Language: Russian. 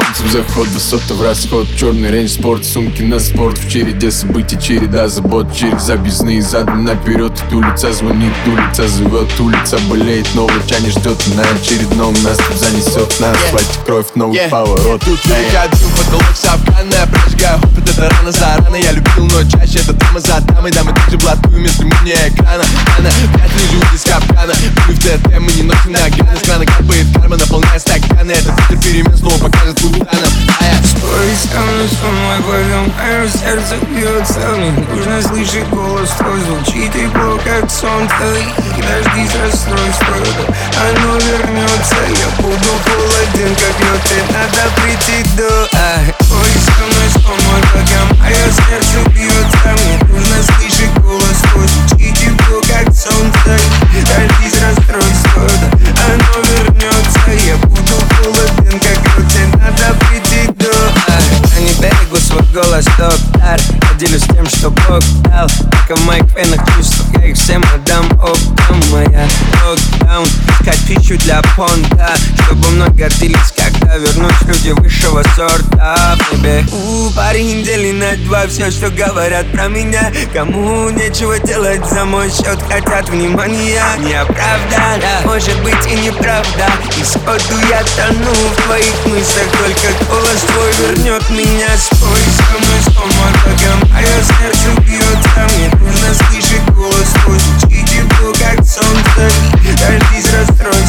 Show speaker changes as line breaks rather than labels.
Солнце в заход, высота в расход. Черный рейндж спорт, сумки на спорт. В череде событий, череда забот. Через объездные задом наперед. Улица звонит, улица зовет. Улица болеет, новый чане ждет. На очередном нас тут занесет. На асфальте кровь, новый поворот.
Тут я дым, потолок сапканная. Прожигаю опыт, это рано зарано. Я любил, но чаще это дама за дамой. Дамы также блатуем, если мы не экрана. Она пять не живут из капкана. Мы в ТТ, мы не носим наганы. С крана капает карма, наполняя стаканы. Этот ветер перемен снова покажет султанам.
Спой со мной, со мной вдвоем. Мое сердце бьется в них. Нужно слышать голос твой. Звучит тепло, как сон твой. Дождись расстройства. Оно вернется. Я буду холоден, как лед. И надо прийти до Спой со мной вдвоем. Мое сердце бьется в них. Нужно слышать голос твой. Звучит тепло, как сон твой. Дождись расстройства. Оно вернется. Я буду холоден, как лед. И надо прийти до Я не берегу свой голос, доктор. Я делюсь тем, что Бог дал. Только в моих венах чувств, я их всем отдам. Оптом моя локдаун. Искать пищу для понта, чтобы мной гордились, когда вернусь люди высшего сорта. Парень недели на два. Все, что говорят про меня, кому нечего делать за мой счет, хотят внимания. Неоправданно, может быть и неправда. И сходу я тону в твоих мыслях. Только голос твой вернет меня. Спой со мной вдвоем. Мое сердце бьется, мне нужно слышать голос твой. Звучит тепло, как солнце. Дождись расстройства.